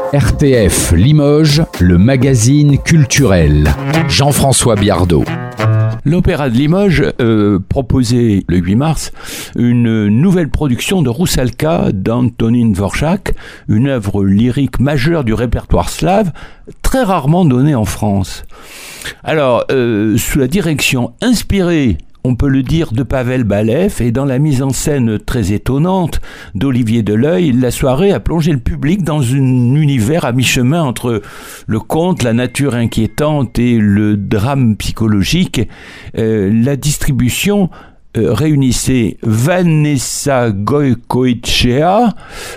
RTF Limoges, le magazine culturel. Jean-François Biardot. L'Opéra de Limoges proposait le 8 mars une nouvelle production de Roussalka d'Antonín Dvořák, une œuvre lyrique majeure du répertoire slave, très rarement donnée en France. Alors, sous la direction inspirée, on peut le dire, de Pavel Balev, et dans la mise en scène très étonnante d'Olivier Deleuil, la soirée a plongé le public dans un univers à mi-chemin entre le conte, la nature inquiétante et le drame psychologique. La distribution réunissait Vanessa Goicoechea,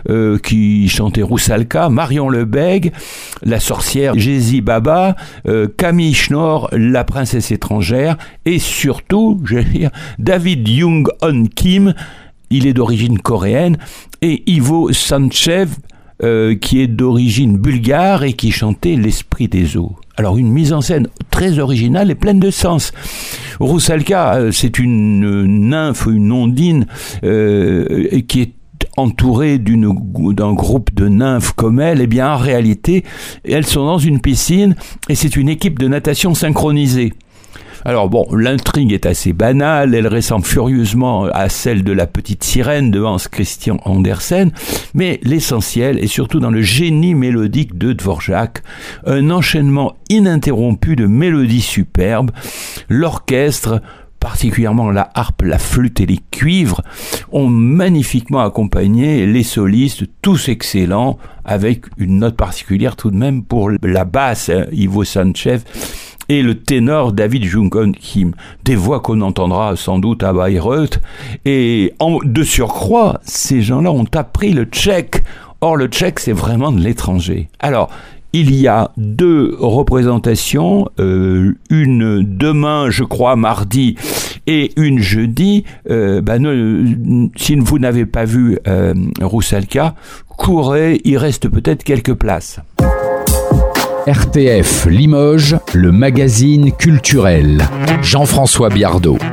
qui chantait Roussalka, Marion Lebègue, la sorcière Jési Baba, Camille Schnorr, la princesse étrangère, et surtout, David Jung-Hoon Kim, il est d'origine coréenne, et Ivo Sanchev, qui est d'origine bulgare et qui chantait L'Esprit des eaux. Alors une mise en scène très originale et pleine de sens. Roussalka, c'est une nymphe, une ondine qui est entourée d'un groupe de nymphes comme elle. Eh bien en réalité, elles sont dans une piscine et c'est une équipe de natation synchronisée. Alors bon, l'intrigue est assez banale, elle ressemble furieusement à celle de La Petite Sirène de Hans Christian Andersen, mais l'essentiel est surtout dans le génie mélodique de Dvořák, un enchaînement ininterrompu de mélodies superbes, l'orchestre, particulièrement la harpe, la flûte et les cuivres, ont magnifiquement accompagné les solistes, tous excellents, avec une note particulière tout de même pour la basse, Ivo Sanchev, et le ténor David Jung-Hoon Kim, des voix qu'on entendra sans doute à Bayreuth, et de surcroît, ces gens-là ont appris le tchèque. Or, le tchèque, c'est vraiment de l'étranger. Alors, il y a 2 représentations, une demain, je crois, mardi, et une jeudi. Si vous n'avez pas vu Roussalka, courez, il reste peut-être quelques places. RTF Limoges, le magazine culturel. Jean-François Biardot.